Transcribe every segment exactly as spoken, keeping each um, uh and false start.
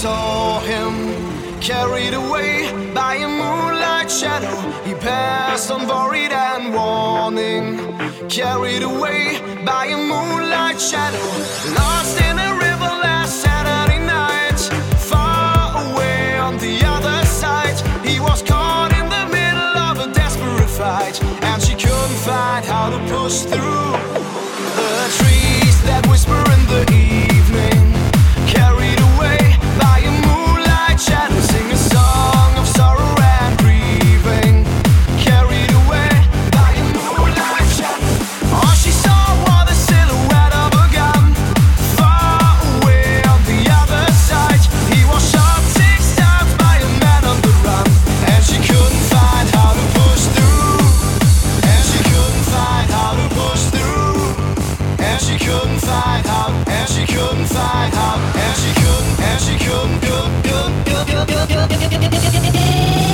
saw him, carried away by a moonlight shadow. He passed unworried and warning, carried away by a moonlight shadow. Lost in a river last Saturday night, far away on the other side. He was caught in the middle of a desperate fight, and she couldn't find how to push through the trees that whisper in the evening. Carried away by a moonlight shadow, sing a song of sorrow and grieving. Carried away by a moonlight shadow. All she saw was the silhouette of a gun, far away on the other side. He was shot six times by a man on the run, and she couldn't find how to push through. And she couldn't find how to push through. And she couldn't find how. And she couldn't find how. And she couldn't. And she couldn't. Good, good, good, good, good, good, good, good, good, good, good.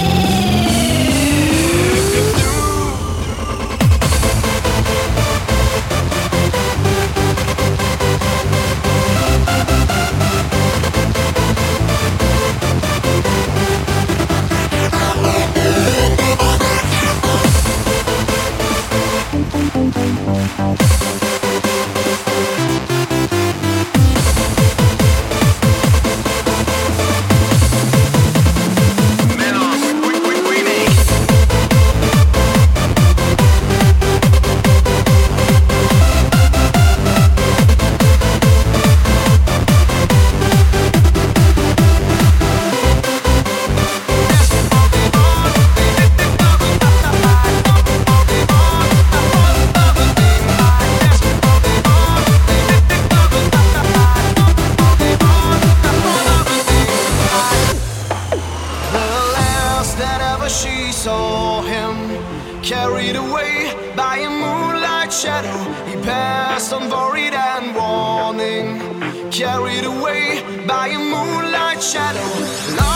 She saw him, carried away by a moonlight shadow. He passed unworried and warning, carried away by a moonlight shadow.